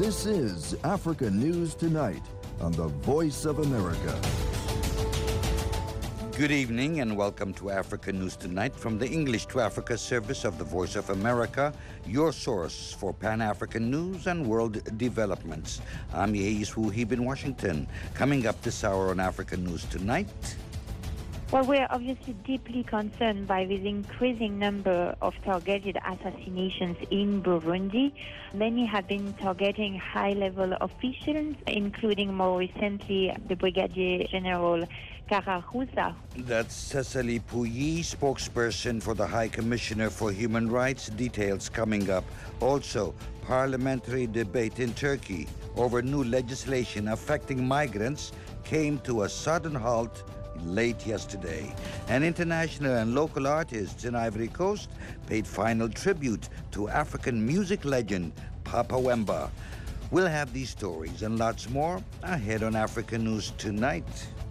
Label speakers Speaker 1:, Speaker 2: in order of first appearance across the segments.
Speaker 1: This is Africa News Tonight on the Voice of America.
Speaker 2: Good evening and welcome to Africa News Tonight from the English to Africa service of the Voice of America, your source for Pan-African news and world developments. I'm Yeis Wuhib in Washington. Coming up this hour on Africa News Tonight.
Speaker 3: Well, we're obviously deeply concerned by this increasing number of targeted assassinations in Burundi. Many have been targeting high-level officials, including more recently the Brigadier General Karahuza.
Speaker 2: That's Cecily Pouilly, spokesperson for the High Commissioner for Human Rights. Details coming up. Also, parliamentary debate in Turkey over new legislation affecting migrants came to a sudden halt late yesterday. And international and local artists in Ivory Coast paid final tribute to African music legend Papa Wemba. We'll have these stories and lots more ahead on Africa News Tonight.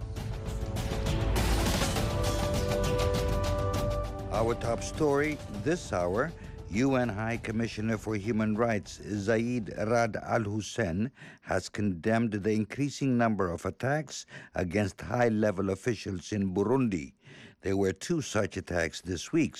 Speaker 2: Our top story this hour: UN High Commissioner for Human Rights Zeid Ra'ad Al Hussein has condemned the increasing number of attacks against high-level officials in Burundi. There were two such attacks this week.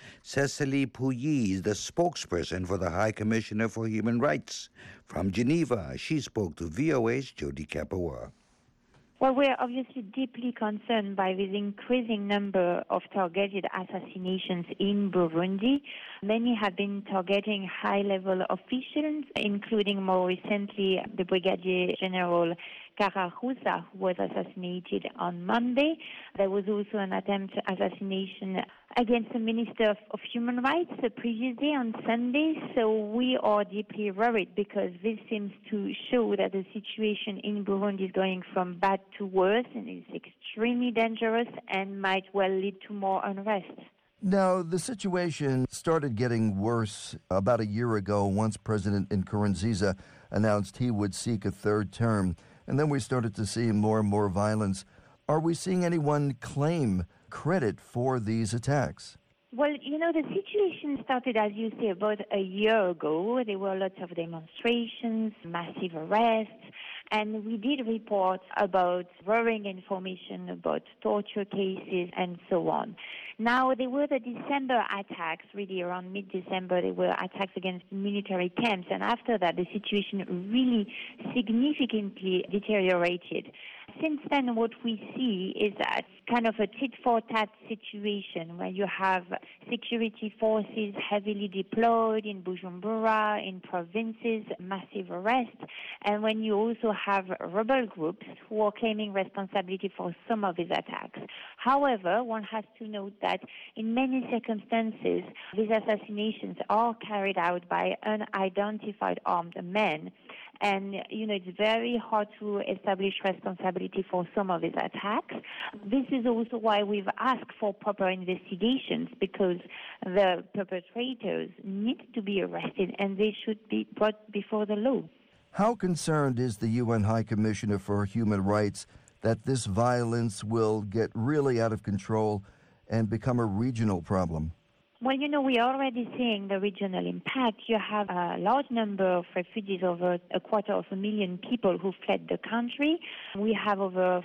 Speaker 2: Cecily Pouilly is the spokesperson for the High Commissioner for Human Rights. From Geneva, she spoke to VOA's Jody Kapoor.
Speaker 3: Well, we're obviously deeply concerned by this increasing number of targeted assassinations in Burundi. Many have been targeting high-level officials, including more recently the Brigadier General Karahuza, who was assassinated on Monday. There was also an attempt assassination against the Minister of Human Rights the previous day on Sunday. So we are deeply worried because this seems to show that the situation in Burundi is going from bad to worse and is extremely dangerous and might well lead to more unrest.
Speaker 1: Now, the situation started getting worse about a year ago once President Nkurunziza announced he would seek a third term. And then we started to see more and more violence. Are we seeing anyone claim credit for these attacks?
Speaker 3: Well, the situation started, as you say, about a year ago. There were lots of demonstrations, massive arrests, and we did report about worrying information about torture cases and so on. Now, there were the December attacks, really around mid-December, there were attacks against military camps, and after that, the situation really significantly deteriorated. Since then, what we see is that kind of a tit-for-tat situation where you have security forces heavily deployed in Bujumbura, in provinces, massive arrests, and when you also have rebel groups who are claiming responsibility for some of these attacks. However, one has to note that in many circumstances, these assassinations are carried out by unidentified armed men. And, it's very hard to establish responsibility for some of these attacks. This is also why we've asked for proper investigations, because the perpetrators need to be arrested and they should be brought before the law.
Speaker 1: How concerned is the UN High Commissioner for Human Rights that this violence will get really out of control and become a regional problem?
Speaker 3: Well, we are already seeing the regional impact. You have a large number of refugees, over 250,000 people who fled the country. We have over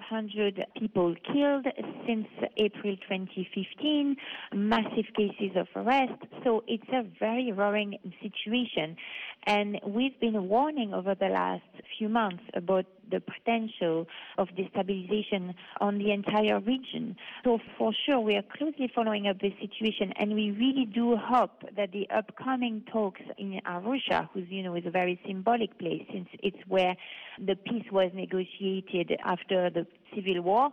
Speaker 3: 500 people killed since April 2015, massive cases of arrest. So it's a very worrying situation. And we've been warning over the last few months about the potential of destabilization on the entire region. So for sure, we are closely following up this situation, and we really do hope that the upcoming talks in Arusha, which, is a very symbolic place since it's where the peace was negotiated after the civil war,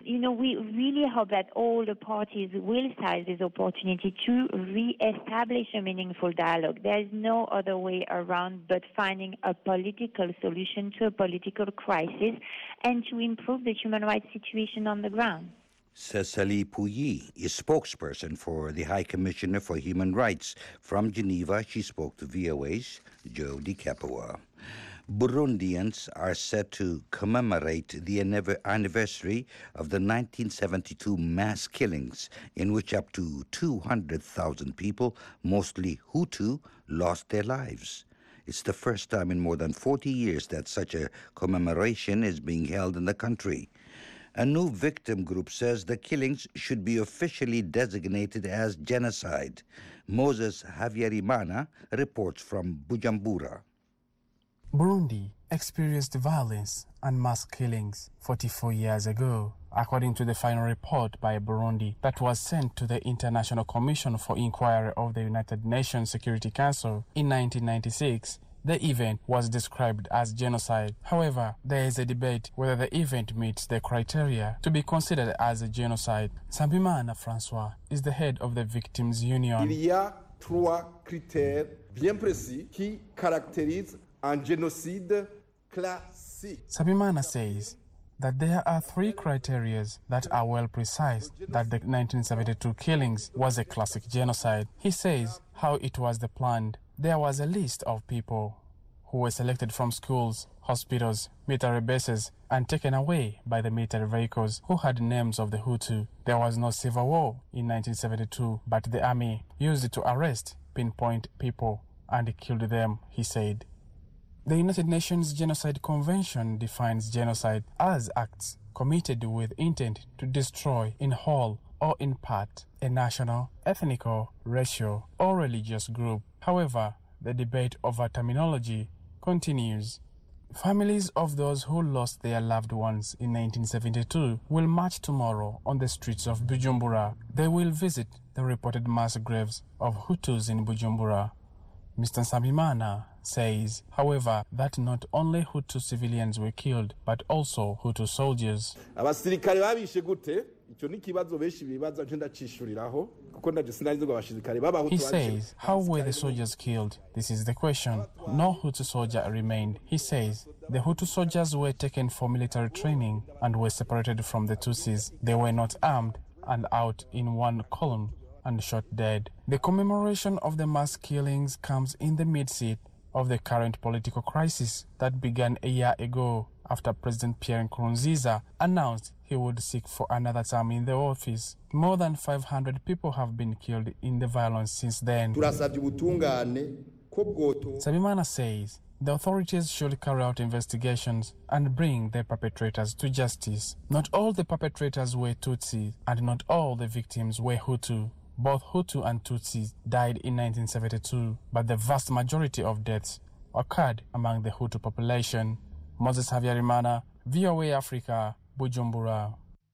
Speaker 3: we really hope that all the parties will seize this opportunity to re-establish a meaningful dialogue. There is no other way around but finding a political solution to a political crisis and to improve the human rights situation on the ground.
Speaker 2: Cecily Pouilly is spokesperson for the High Commissioner for Human Rights. From Geneva, she spoke to VOA's Jody Kapoor. Burundians are set to commemorate the anniversary of the 1972 mass killings in which up to 200,000 people, mostly Hutu, lost their lives. It's the first time in more than 40 years that such a commemoration is being held in the country. A new victim group says the killings should be officially designated as genocide. Moses Havyarimana reports from Bujumbura.
Speaker 4: Burundi experienced violence and mass killings 44 years ago, according to the final report by Burundi that was sent to the International Commission for Inquiry of the United Nations Security Council in 1996. The event was described as genocide. However, there is a debate whether the event meets the criteria to be considered as a genocide. Nsabimana Francois is the head of the Victims Union.
Speaker 5: Il y a 3 critères bien précis qui caractérisent un génocide classique.
Speaker 4: Nsabimana says that there are 3 criteria that are well precise that the 1972 killings was a classic genocide. He says how it was planned. There was a list of people who were selected from schools, hospitals, military bases, and taken away by the military vehicles who had names of the Hutu. There was no civil war in 1972, but the army used it to arrest, pinpoint people, and killed them, he said. The United Nations Genocide Convention defines genocide as acts committed with intent to destroy in whole or in part a national, ethnic, racial, or religious group. However, the debate over terminology continues. Families of those who lost their loved ones in 1972 will march tomorrow on the streets of Bujumbura. They will visit the reported mass graves of Hutus in Bujumbura. Mr. Nsabimana says, however, that not only Hutu civilians were killed, but also Hutu soldiers.
Speaker 5: Abasirikare babishe gute? Ico ni kibazo beshi bibaza nje ndacishuriraho kuko ndaje sinarizo abasirikare baba Hutu.
Speaker 4: He says, how were the soldiers killed? This is the question. No Hutu soldier remained. He says, the Hutu soldiers were taken for military training and were separated from the Tutsis. They were not armed and out in one column and shot dead. The commemoration of the mass killings comes in the midst of the current political crisis that began a year ago after President Pierre Nkurunziza announced he would seek for another term in the office. More than 500 people have been killed in the violence since then. Nsabimana says the authorities should carry out investigations and bring the perpetrators to justice. Not all the perpetrators were Tutsi and not all the victims were Hutu. Both Hutu and Tutsi died in 1972, but the vast majority of deaths occurred among the Hutu population. Moses Havyarimana, VOA Africa, Bujumbura.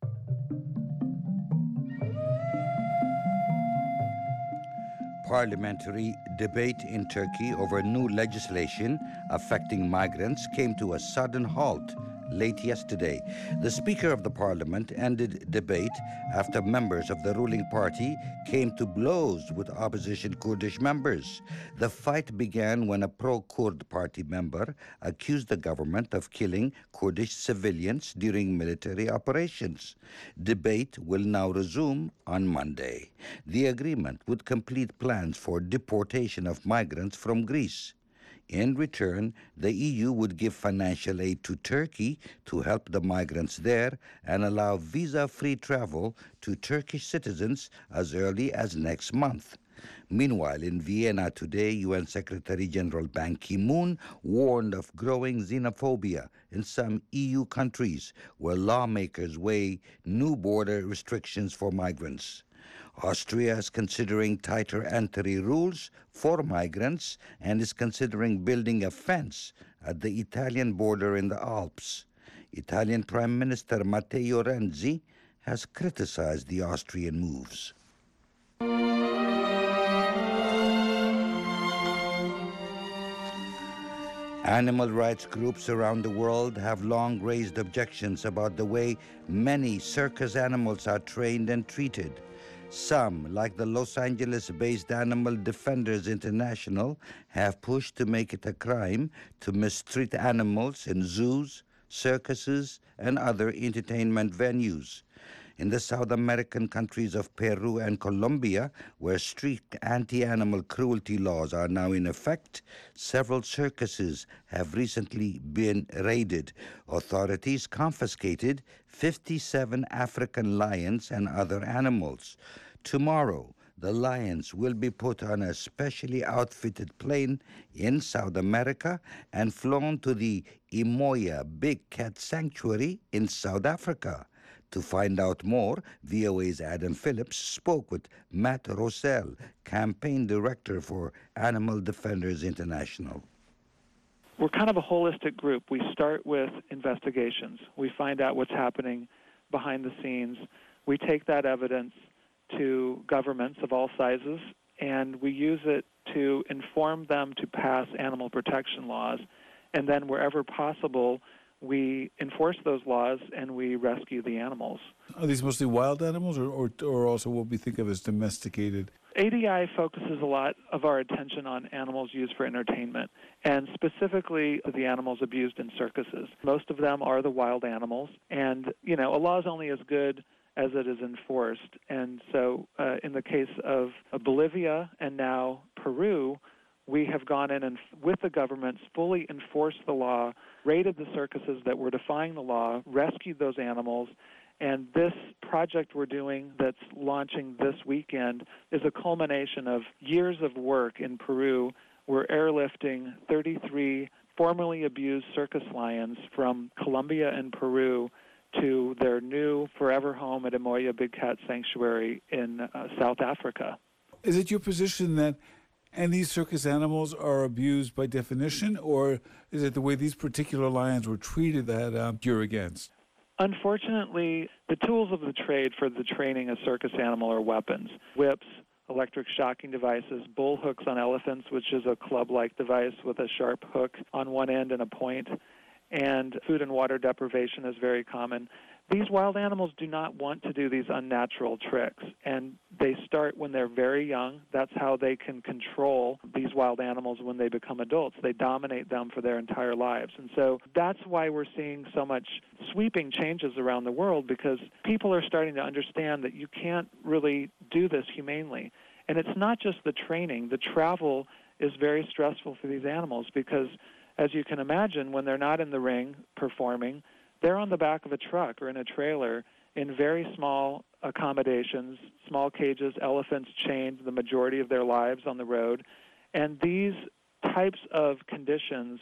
Speaker 2: Parliamentary debate in Turkey over new legislation affecting migrants came to a sudden halt late yesterday. The Speaker of the Parliament ended debate after members of the ruling party came to blows with opposition Kurdish members. The fight began when a pro-Kurd party member accused the government of killing Kurdish civilians during military operations. Debate will now resume on Monday. The agreement would complete plans for deportation of migrants from Greece. In return, the EU would give financial aid to Turkey to help the migrants there and allow visa-free travel to Turkish citizens as early as next month. Meanwhile, in Vienna today, UN Secretary General Ban Ki-moon warned of growing xenophobia in some EU countries where lawmakers weigh new border restrictions for migrants. Austria is considering tighter entry rules for migrants and is considering building a fence at the Italian border in the Alps. Italian Prime Minister Matteo Renzi has criticized the Austrian moves. Animal rights groups around the world have long raised objections about the way many circus animals are trained and treated. Some, like the Los Angeles-based Animal Defenders International, have pushed to make it a crime to mistreat animals in zoos, circuses, and other entertainment venues. In the South American countries of Peru and Colombia, where strict anti-animal cruelty laws are now in effect, several circuses have recently been raided. Authorities confiscated 57 African lions and other animals. Tomorrow, the lions will be put on a specially outfitted plane in South America and flown to the Imoya Big Cat Sanctuary in South Africa. To find out more, VOA's Adam Phillips spoke with Matt Rosell, campaign director for Animal Defenders International.
Speaker 6: We're kind of a holistic group. We start with investigations. We find out what's happening behind the scenes. We take that evidence to governments of all sizes, and we use it to inform them to pass animal protection laws. And then wherever possible, we enforce those laws and we rescue the animals.
Speaker 7: Are these mostly wild animals or also what we think of as domesticated?
Speaker 6: ADI focuses a lot of our attention on animals used for entertainment, and specifically the animals abused in circuses. Most of them are the wild animals, and, a law is only as good as it is enforced. And so in the case of Bolivia and now Peru, we have gone in and, with the governments, fully enforced the law, raided the circuses that were defying the law, rescued those animals, and this project we're doing that's launching this weekend is a culmination of years of work in Peru. We're airlifting 33 formerly abused circus lions from Colombia and Peru to their new forever home at Imoya Big Cat Sanctuary in South Africa.
Speaker 7: Is it your position that any circus animals are abused by definition, or is it the way these particular lions were treated that you're against?
Speaker 6: Unfortunately, the tools of the trade for the training a circus animal are weapons: whips, electric shocking devices, bull hooks on elephants, which is a club-like device with a sharp hook on one end and a point, and food and water deprivation is very common. These wild animals do not want to do these unnatural tricks, and they start when they're very young. That's how they can control these wild animals when they become adults. They dominate them for their entire lives. And so that's why we're seeing so much sweeping changes around the world, because people are starting to understand that you can't really do this humanely. And it's not just the training. The travel is very stressful for these animals because, as you can imagine, when they're not in the ring performing, they're on the back of a truck or in a trailer in very small accommodations, small cages, elephants chained the majority of their lives on the road. And these types of conditions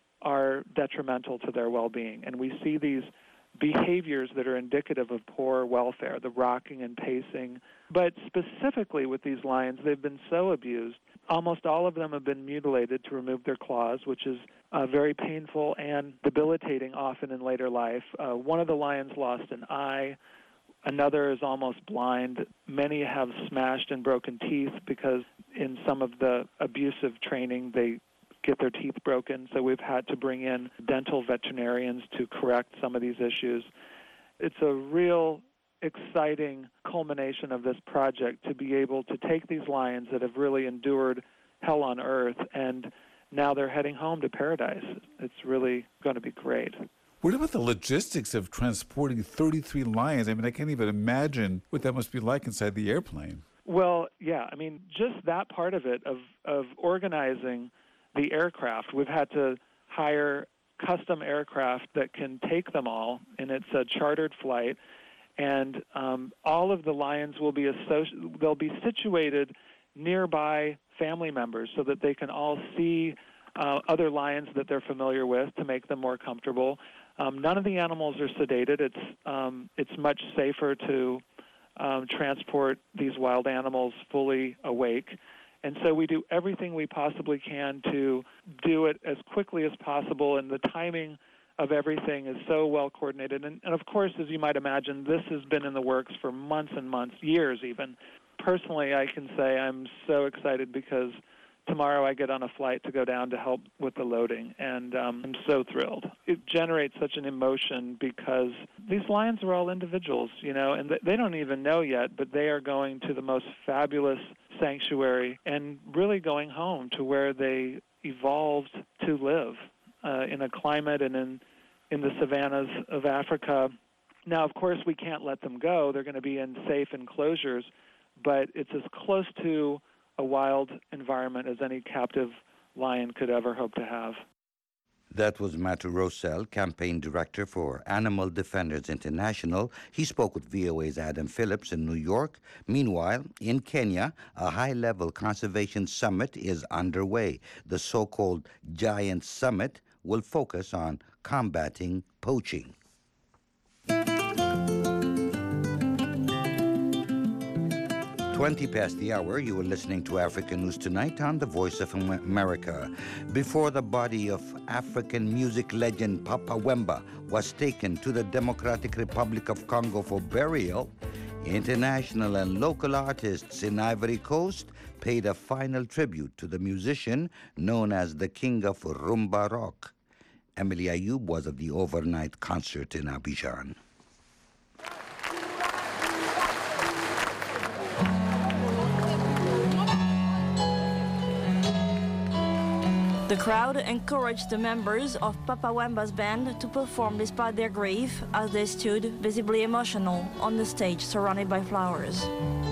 Speaker 6: are detrimental to their well-being. And we see these behaviors that are indicative of poor welfare, the rocking and pacing. But specifically with these lions, they've been so abused. Almost all of them have been mutilated to remove their claws, which is very painful and debilitating often in later life. One of the lions lost an eye. Another is almost blind. Many have smashed and broken teeth because in some of the abusive training, they get their teeth broken. So we've had to bring in dental veterinarians to correct some of these issues. It's a real exciting culmination of this project to be able to take these lions that have really endured hell on earth, and now they're heading home to paradise. It's really going to be great.
Speaker 7: What about the logistics of transporting 33 lions? I mean, I can't even imagine what that must be like inside the airplane.
Speaker 6: Well, yeah, I mean, just that part of it, of organizing the aircraft. We've had to hire custom aircraft that can take them all, and it's a chartered flight. And all of the lions will be they'll be situated nearby family members so that they can all see other lions that they're familiar with to make them more comfortable. None of the animals are sedated. It's much safer to transport these wild animals fully awake. And so we do everything we possibly can to do it as quickly as possible, and the timing of everything is so well coordinated. And of course, as you might imagine, this has been in the works for months and months, years even. Personally, I can say I'm so excited because tomorrow I get on a flight to go down to help with the loading, and I'm so thrilled. It generates such an emotion because these lions are all individuals, and they don't even know yet, but they are going to the most fabulous sanctuary and really going home to where they evolved to live in a climate and in the savannas of Africa. Now, of course, we can't let them go. They're going to be in safe enclosures, but it's as close to a wild environment as any captive lion could ever hope to have.
Speaker 2: That was Matthew Rossell, campaign director for Animal Defenders International. He spoke with VOA's Adam Phillips in New York. Meanwhile, in Kenya, a high-level conservation summit is underway. The so-called Giant Summit will focus on combating poaching. 20 past the hour, you are listening to African News Tonight on the Voice of America. Before the body of African music legend Papa Wemba was taken to the Democratic Republic of Congo for burial, international and local artists in Ivory Coast paid a final tribute to the musician known as the King of Rumba Rock. Emily Ayoub was at the overnight concert in Abidjan.
Speaker 8: The crowd encouraged the members of Papa Wemba's band to perform despite their grief as they stood, visibly emotional, on the stage surrounded by flowers.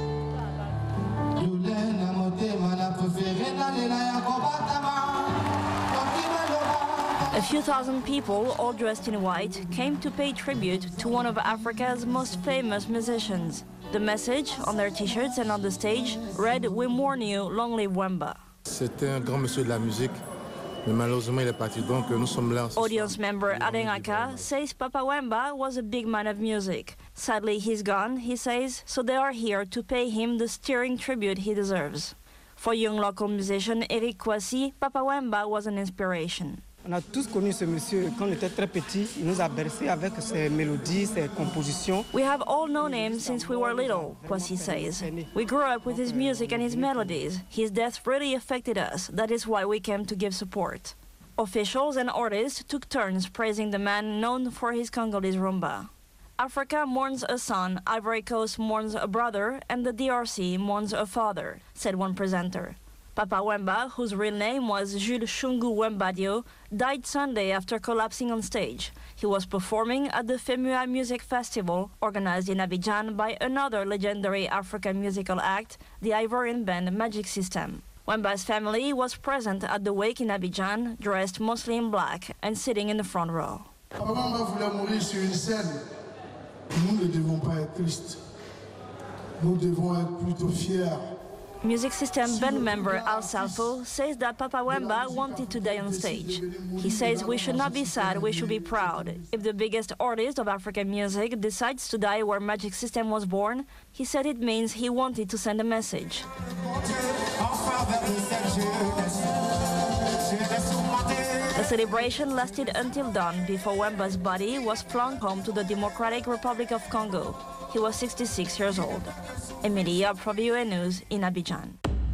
Speaker 8: A few thousand people, all dressed in white, came to pay tribute to one of Africa's most famous musicians. The message on their t-shirts and on the stage read, "We mourn you, long live Wemba."
Speaker 9: C'était un grand monsieur de la musique. Mais malheureusement, il est parti, donc nous sommes là.
Speaker 8: Audience member Adengaka says Papa Wemba was a big man of music. Sadly, he's gone, he says, so they are here to pay him the stirring tribute he deserves. For young local musician Eric Kwasi, Papa Wemba was an inspiration.
Speaker 10: On a tous connu ce monsieur quand on était très petit. Il nous a bercé avec ses mélodies, ses compositions.
Speaker 8: We have all known him since we were little, Kwasi says. We grew up with his music and his melodies. His death really affected us. That is why we came to give support. Officials and artists took turns praising the man known for his Congolese rumba. Africa mourns a son, Ivory Coast mourns a brother, and the DRC mourns a father, said one presenter. Papa Wemba, whose real name was Jules Shungu Wembadio, died Sunday after collapsing on stage. He was performing at the FEMUA Music Festival, organized in Abidjan by another legendary African musical act, the Ivorian band Magic System. Wemba's family was present at the wake in Abidjan, dressed mostly in black and sitting in the front row.
Speaker 11: Papa Wemba voulait mourir sur une scène. Nous ne devons pas être tristes. Nous devons être plutôt fiers.
Speaker 8: Music System band member Al Salfo says that Papa Wemba wanted to die on stage. He says we should not be sad, we should be proud. If the biggest artist of African music decides to die where Magic System was born, he said it means he wanted to send a message. The celebration lasted until dawn before Wemba's body was flown home to the Democratic Republic of Congo. He was 66 years old. Emilie Ayoub for VOA News in Abidjan.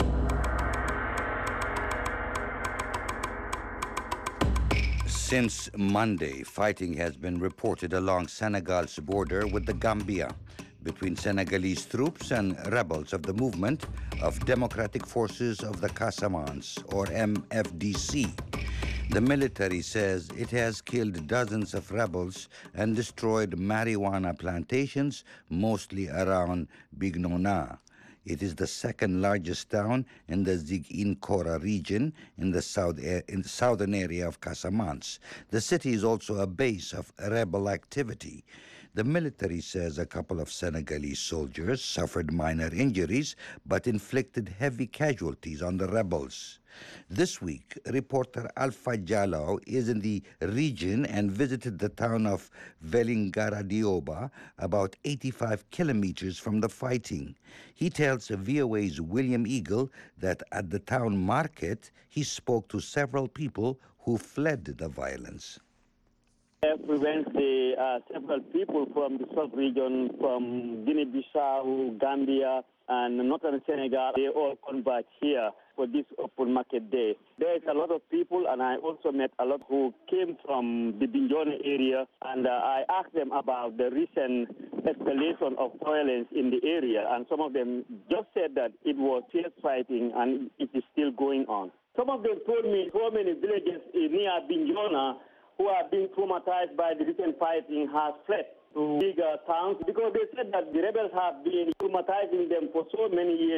Speaker 2: Since Monday, fighting has been reported along Senegal's border with the Gambia between Senegalese troops and rebels of the Movement of Democratic Forces of the Casamance, or MFDC. The military says it has killed dozens of rebels and destroyed marijuana plantations, mostly around Bignona. It is the second largest town in the Ziguinchor region in the southern area of Casamance. The city is also a base of rebel activity. The military says a couple of Senegalese soldiers suffered minor injuries but inflicted heavy casualties on the rebels. This week, reporter Alpha Diallo is in the region and visited the town of Vélingara-Dioba, about 85 kilometers from the fighting. He tells VOA's William Eagle that at the town market, he spoke to several people who fled the violence.
Speaker 12: We went to several people from the south region, from Guinea-Bissau, Gambia, and northern Senegal. They all converge here for this open market day. There is a lot of people, and I also met a lot who came from the Bignona area, and I asked them about the recent escalation of violence in the area, and some of them just said that it was fierce fighting and it is still going on. Some of them told me so many villages near Bignona who are being traumatized by the recent fighting have fled to bigger towns because they said that the rebels have been traumatizing them for so many years.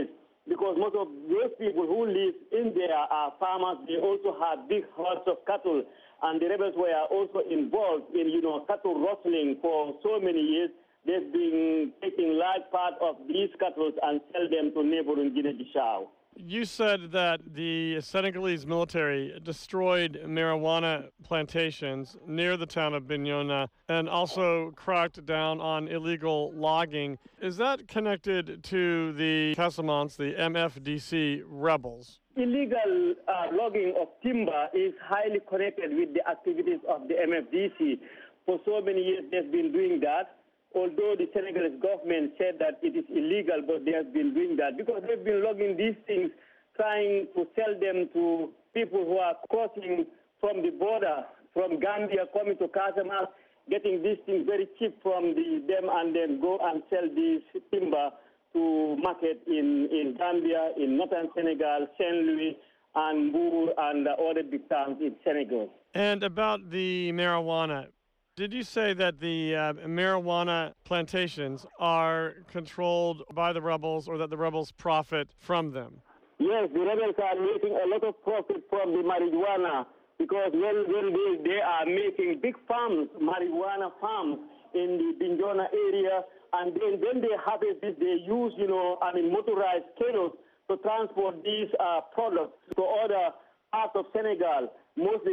Speaker 12: because most of those people who live in there are farmers. They also have big herds of cattle, and the rebels were also involved in, cattle rustling for so many years. They've been taking large part of these cattle and sell them to neighboring Guinea-Bissau.
Speaker 13: You said that the Senegalese military destroyed marijuana plantations near the town of Bignona and also cracked down on illegal logging. Is that connected to the Casamance, the MFDC rebels?
Speaker 12: Illegal logging of timber is highly connected with the activities of the MFDC. For so many years, they've been doing that. Although the Senegalese government said that it is illegal, but they have been doing that because they've been logging these things, trying to sell them to people who are crossing from the border, from Gambia, coming to Casamance, getting these things very cheap from them, and then go and sell these timber to market in Gambia, in northern Senegal, Saint Louis, and Mbour, and other big towns in Senegal.
Speaker 13: And about the marijuana, did you say that the marijuana plantations are controlled by the rebels or that the rebels profit from them?
Speaker 12: Yes, the rebels are making a lot of profit from the marijuana because when they are making big farms, marijuana farms in the Bignona area, and then when they harvest this, they use, motorized canoes to transport these products to other parts of Senegal, mostly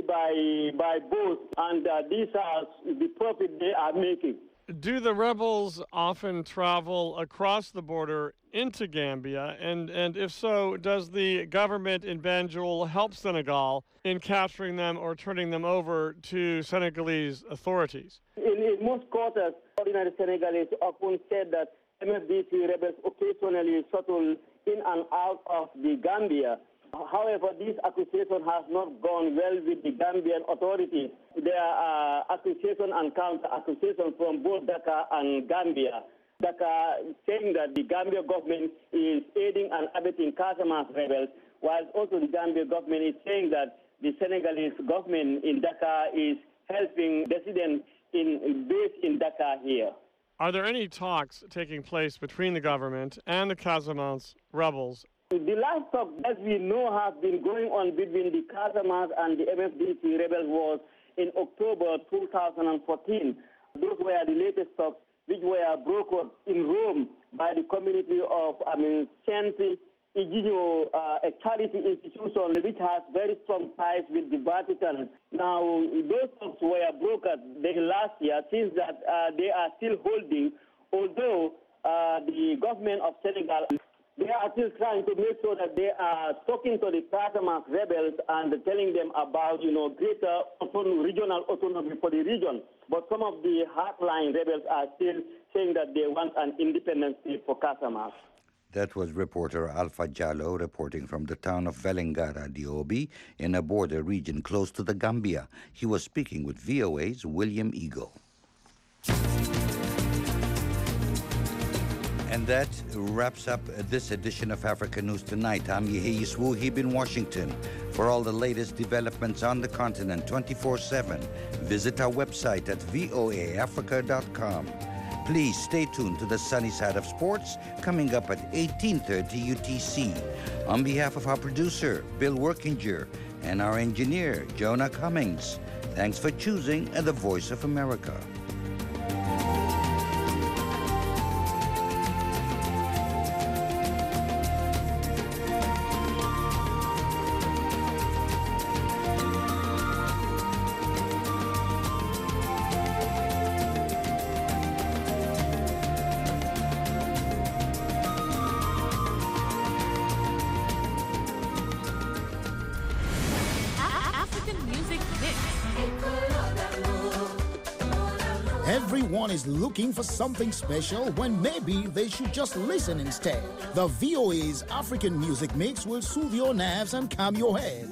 Speaker 12: by boat, and these are the profit they are making.
Speaker 13: Do the rebels often travel across the border into Gambia? And if so, does the government in Banjul help Senegal in capturing them or turning them over to Senegalese authorities?
Speaker 12: In most quarters, ordinary Senegalese often said that MFDC rebels occasionally shuttle in and out of the Gambia. However, this accusation has not gone well with the Gambian authorities. There are accusations and counter-accusations from both Dakar and Gambia. Dakar saying that the Gambia government is aiding and abetting Casamance rebels, while also the Gambia government is saying that the Senegalese government in Dakar is helping dissidents based in Dakar here.
Speaker 13: Are there any talks taking place between the government and the Casamance rebels?
Speaker 12: The last talk, as we know, has been going on between the Casamance and the MFDC rebels was in October 2014. Those were the latest talks which were brokered in Rome by the community of Saint Egidio, a charity institution which has very strong ties with the Vatican. Now, those talks were brokered last year. Since that, they are still holding, although the government of Senegal, they are still trying to make sure that they are talking to the Casamance rebels and telling them about, greater regional autonomy for the region. But some of the hardline rebels are still saying that they want an independent state for Casamance.
Speaker 2: That was reporter Alpha Jallo reporting from the town of Vélingara Diobi in a border region close to the Gambia. He was speaking with VOA's William Eagle. And that wraps up this edition of Africa News Tonight. I'm Yehia Swoohib in Washington. For all the latest developments on the continent 24/7, visit our website at voaafrica.com. Please stay tuned to the sunny side of sports coming up at 18:30 UTC. On behalf of our producer, Bill Workinger, and our engineer, Jonah Cummings, thanks for choosing The Voice of America.
Speaker 14: Everyone is looking for something special when maybe they should just listen instead. The VOA's African Music Mix will soothe your nerves and calm your head.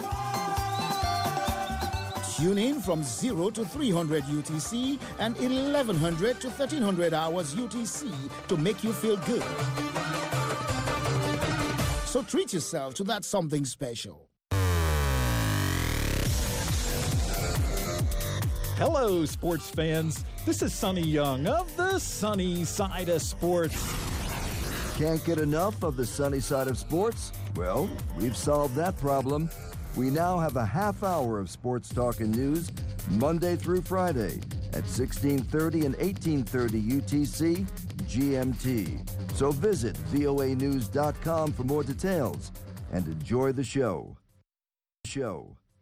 Speaker 14: Tune in from 0 to 300 UTC and 1100 to 1300 hours UTC to make you feel good. So treat yourself to that something special.
Speaker 15: Hello, sports fans. This is Sonny Young of the Sunny Side of Sports.
Speaker 1: Can't get enough of the sunny side of sports? Well, we've solved that problem. We now have a half hour of sports talk and news Monday through Friday at 1630 and 1830 UTC GMT. So visit voanews.com for more details and enjoy the show.